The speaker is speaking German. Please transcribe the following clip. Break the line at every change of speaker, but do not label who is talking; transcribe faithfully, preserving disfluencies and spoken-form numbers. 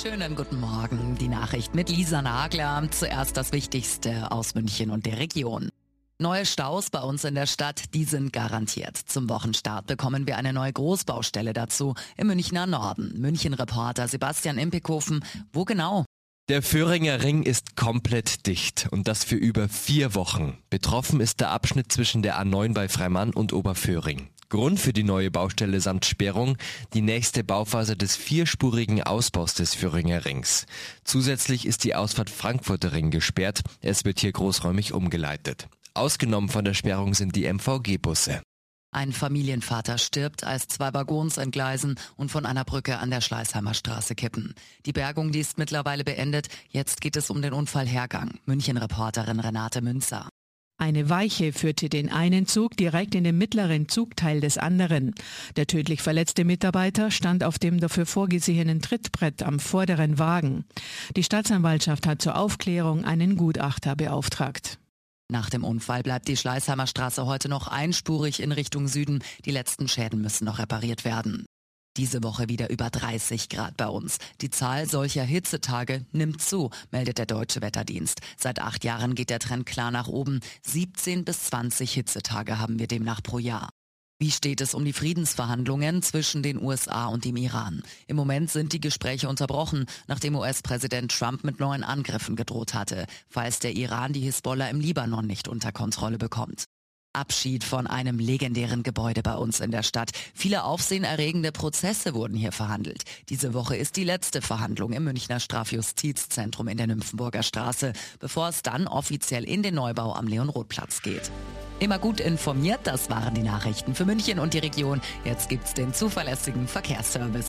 Schönen guten Morgen. Die Nachricht mit Lisa Nagler. Zuerst das Wichtigste aus München und der Region. Neue Staus bei uns in der Stadt, die sind garantiert. Zum Wochenstart bekommen wir eine neue Großbaustelle dazu im Münchner Norden. München-Reporter Sebastian Impekhofen. Wo genau?
Der Vöhringer Ring ist komplett dicht und das für über vier Wochen. Betroffen ist der Abschnitt zwischen der A neun bei Freimann und Oberföhring. Grund für die neue Baustelle samt Sperrung die nächste Bauphase des vierspurigen Ausbaus des Vöhringer Rings. Zusätzlich ist die Ausfahrt Frankfurter Ring gesperrt. Es wird hier großräumig umgeleitet. Ausgenommen von der Sperrung sind die M V G-Busse.
Ein Familienvater stirbt, als zwei Waggons entgleisen und von einer Brücke an der Schleißheimer Straße kippen. Die Bergung, die ist mittlerweile beendet. Jetzt geht es um den Unfallhergang. München-Reporterin Renate Münzer.
Eine Weiche führte den einen Zug direkt in den mittleren Zugteil des anderen. Der tödlich verletzte Mitarbeiter stand auf dem dafür vorgesehenen Trittbrett am vorderen Wagen. Die Staatsanwaltschaft hat zur Aufklärung einen Gutachter beauftragt.
Nach dem Unfall bleibt die Schleißheimer Straße heute noch einspurig in Richtung Süden. Die letzten Schäden müssen noch repariert werden. Diese Woche wieder über dreißig Grad bei uns. Die Zahl solcher Hitzetage nimmt zu, meldet der Deutsche Wetterdienst. Seit acht Jahren geht der Trend klar nach oben. siebzehn bis zwanzig Hitzetage haben wir demnach pro Jahr. Wie steht es um die Friedensverhandlungen zwischen den U S A und dem Iran? Im Moment sind die Gespräche unterbrochen, nachdem U S-Präsident Trump mit neuen Angriffen gedroht hatte, falls der Iran die Hisbollah im Libanon nicht unter Kontrolle bekommt. Abschied von einem legendären Gebäude bei uns in der Stadt. Viele aufsehenerregende Prozesse wurden hier verhandelt. Diese Woche ist die letzte Verhandlung im Münchner Strafjustizzentrum in der Nymphenburger Straße, bevor es dann offiziell in den Neubau am Leon-Roth-Platz geht. Immer gut informiert, das waren die Nachrichten für München und die Region. Jetzt gibt's den zuverlässigen Verkehrsservice.